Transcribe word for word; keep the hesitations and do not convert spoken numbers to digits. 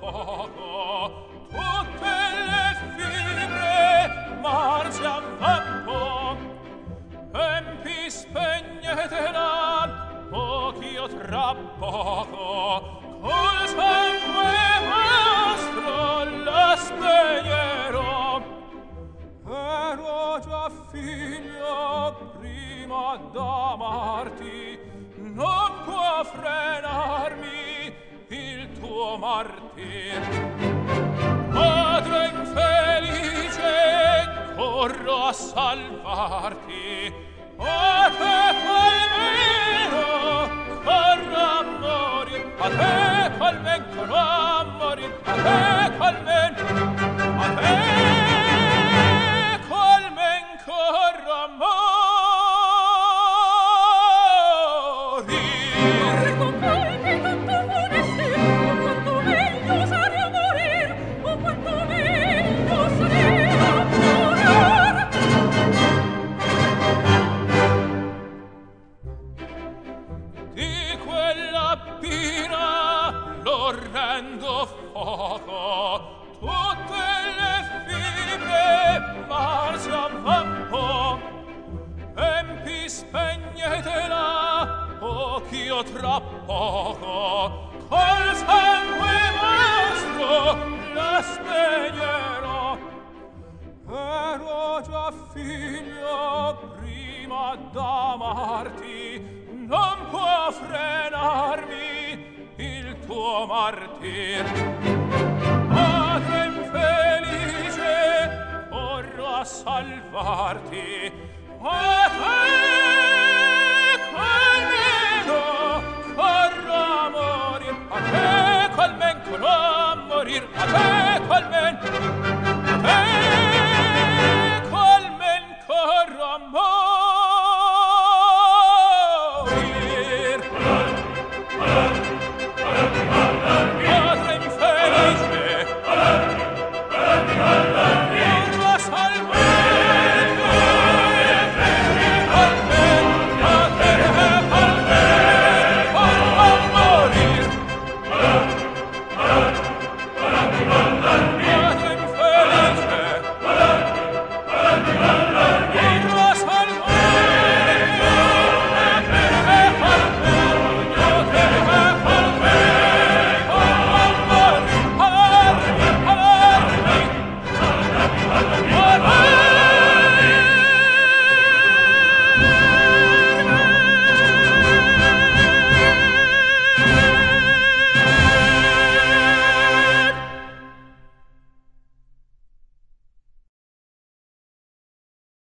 poco, tutte le fibre marcian fatto, empi spegnetela, poch'io tra poco, col sangue vostro la spegnerò. Ero già figlio prima d'amarti, non può frenarmi il tuo martir. Padre infelice, corro a salvarti, a te almeno corro a morir, a te almen corro a morir, a te almen, a te almen corro a morir. Rendo fuoco, tutte le fibre marcian vampo, empi spegnetela, poch'io tra poco, col sangue vostro la spegnerò. Ero già figlio prima d'amarti, non può frenarmi il tuo martir. Padre infelice, corro a salvarti, a te